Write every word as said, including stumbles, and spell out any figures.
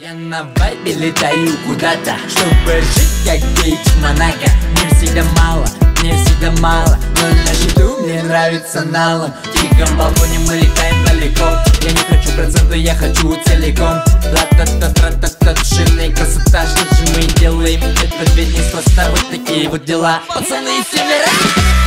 Я на вайбе летаю куда-то, чтобы жить как Кейт в Монако. Мне всегда мало, мне всегда мало, но на счету мне нравится налом. В тихом балконе мы летаем далеко. Я не хочу процента, я хочу целиком. Ла-та-та-та-та-та, душевная красота. Что же мы делаем, это ведь неспроста. Вот такие вот дела, пацаны из севера.